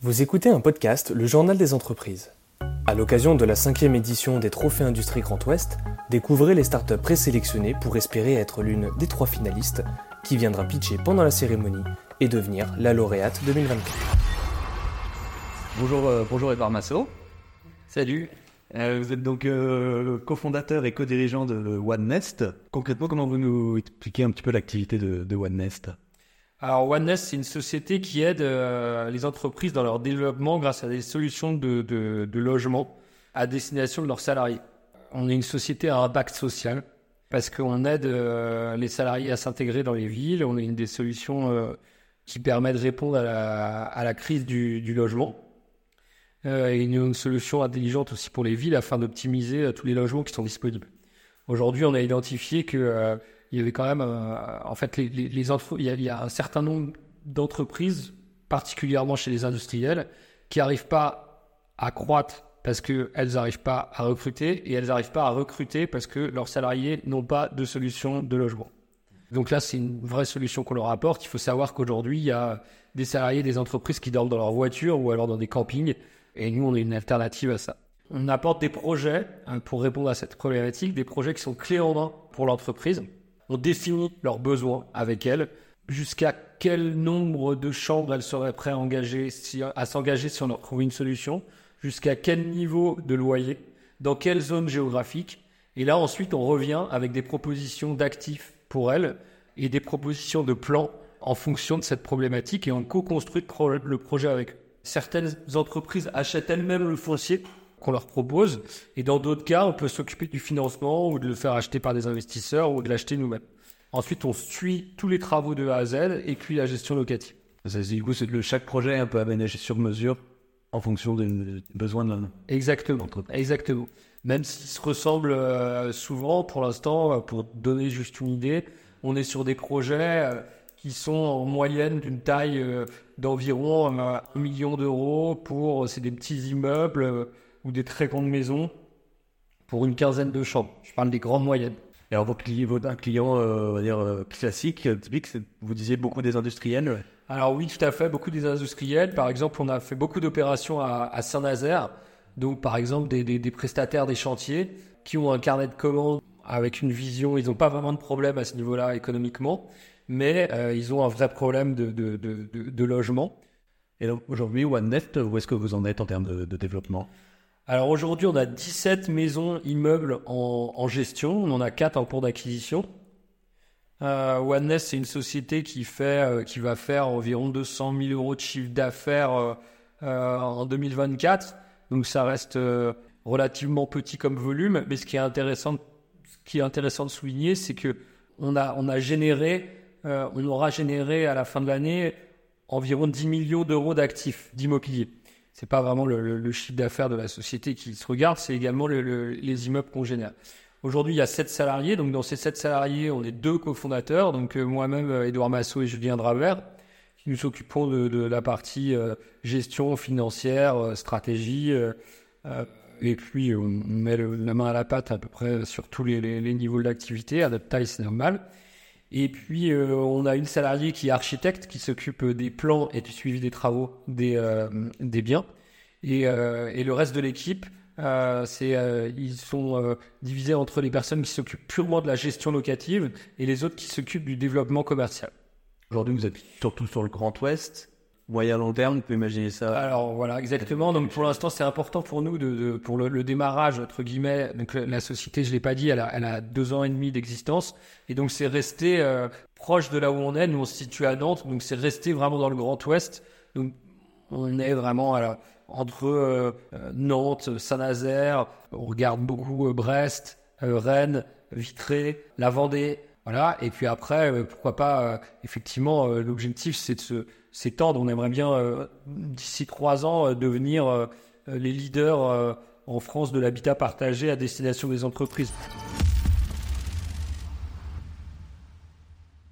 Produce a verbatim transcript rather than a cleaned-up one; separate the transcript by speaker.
Speaker 1: Vous écoutez un podcast, le Journal des entreprises. À l'occasion de la cinquième édition des Trophées Industrie Grand Ouest, découvrez les startups présélectionnées pour espérer être l'une des trois finalistes qui viendra pitcher pendant la cérémonie et devenir la lauréate deux mille vingt-quatre.
Speaker 2: Bonjour, euh, bonjour Edouard Massot.
Speaker 3: Salut.
Speaker 2: Euh, vous êtes donc euh, cofondateur et co-dirigeant de OneNest. Concrètement, comment vous nous expliquez un petit peu l'activité de, de OneNest ?
Speaker 3: Alors OneNest, c'est une société qui aide euh, les entreprises dans leur développement grâce à des solutions de, de, de logement à destination de leurs salariés. On est une société à impact social parce qu'on aide euh, les salariés à s'intégrer dans les villes. On est une des solutions euh, qui permet de répondre à la, à la crise du, du logement. Euh, et une, une solution intelligente aussi pour les villes afin d'optimiser euh, tous les logements qui sont disponibles. Aujourd'hui, on a identifié que euh, il y avait quand même, euh, en fait, les, les, les entre... il, y a, il y a un certain nombre d'entreprises, particulièrement chez les industriels, qui n'arrivent pas à croître parce qu'elles n'arrivent pas à recruter et elles n'arrivent pas à recruter parce que leurs salariés n'ont pas de solution de logement. Donc là, c'est une vraie solution qu'on leur apporte. Il faut savoir qu'aujourd'hui, il y a des salariés des entreprises qui dorment dans leur voiture ou alors dans des campings et nous, on est une alternative à ça. On apporte des projets hein, pour répondre à cette problématique, des projets qui sont clés en main pour l'entreprise. On définit leurs besoins avec elles, jusqu'à quel nombre de chambres elles seraient prêtes à, engager, si, à s'engager si on leur trouve une solution, jusqu'à quel niveau de loyer, dans quelle zone géographique. Et là, ensuite, on revient avec des propositions d'actifs pour elles et des propositions de plans en fonction de cette problématique et on co-construit le projet avec eux. Certaines entreprises achètent elles-mêmes le foncier qu'on leur propose et dans d'autres cas, on peut s'occuper du financement ou de le faire acheter par des investisseurs ou de l'acheter nous-mêmes. Ensuite, on suit tous les travaux de A à Z et puis la gestion locative.
Speaker 2: Ça, du coup, c'est que chaque projet est un peu aménagé sur mesure en fonction des besoins de l'entreprise.
Speaker 3: Exactement, exactement. Même s'ils se ressemblent euh, souvent, pour l'instant, pour donner juste une idée, on est sur des projets euh, qui sont en moyenne d'une taille euh, d'environ euh, un million d'euros pour, c'est des petits immeubles euh, ou des très grandes maisons pour une quinzaine de chambres. Je parle des grandes moyennes.
Speaker 2: Et alors, votre client, un client euh, on va dire, euh, classique, typique, c'est, vous disiez beaucoup des industriels ouais.
Speaker 3: Alors oui, tout à fait, beaucoup des industriels. Par exemple, on a fait beaucoup d'opérations à, à Saint-Nazaire. Donc, par exemple, des, des, des prestataires des chantiers qui ont un carnet de commandes avec une vision. Ils n'ont pas vraiment de problème à ce niveau-là économiquement, mais euh, ils ont un vrai problème de, de, de, de, de logement.
Speaker 2: Et donc, aujourd'hui, OneNest, où est-ce que vous en êtes en termes de, de développement ?
Speaker 3: Alors aujourd'hui, on a dix-sept maisons immeubles en, en gestion. On en a quatre en cours d'acquisition. Euh, OneNest, c'est une société qui, fait, euh, qui va faire environ deux cent mille euros de chiffre d'affaires euh, euh, en deux mille vingt-quatre. Donc ça reste euh, relativement petit comme volume. Mais ce qui est intéressant, ce qui est intéressant de souligner, c'est qu'on a, on a généré, euh, on aura généré à la fin de l'année environ dix millions d'euros d'actifs, d'immobilier. C'est pas vraiment le, le, le chiffre d'affaires de la société qui se regarde, c'est également le, le, les immeubles qu'on génère. Aujourd'hui, il y a sept salariés. Donc, dans ces sept salariés, on est deux cofondateurs. Donc, euh, moi-même, Edouard Massot et Julien Dravert, qui nous occupons de, de la partie euh, gestion financière, euh, stratégie. Euh, euh, et puis, on met le, la main à la pâte à peu près sur tous les, les, les niveaux d'activité. À notre taille, c'est normal. Et puis, euh, on a une salariée qui est architecte, qui s'occupe des plans et du suivi des travaux des, euh, des biens. Et, euh, et le reste de l'équipe, euh, c'est, euh, ils sont euh, divisés entre les personnes qui s'occupent purement de la gestion locative et les autres qui s'occupent du développement commercial.
Speaker 2: Aujourd'hui, vous êtes surtout sur le Grand Ouest. Moyen long terme, vous pouvez imaginer ça.
Speaker 3: Alors voilà, exactement. Donc pour l'instant, c'est important pour nous de, de pour le, le démarrage entre guillemets. Donc la société, je l'ai pas dit, elle a, elle a deux ans et demi d'existence et donc c'est resté euh, proche de là où on est. Nous, on se situe à Nantes, donc c'est resté vraiment dans le Grand Ouest. Donc on est vraiment à la, entre euh, Nantes, Saint-Nazaire. On regarde beaucoup euh, Brest, euh, Rennes, Vitré, la Vendée. Voilà. Et puis après, euh, pourquoi pas euh, effectivement, euh, l'objectif, c'est de se s'étendre. On aimerait bien, euh, d'ici trois ans, euh, devenir euh, les leaders euh, en France de l'habitat partagé à destination des entreprises.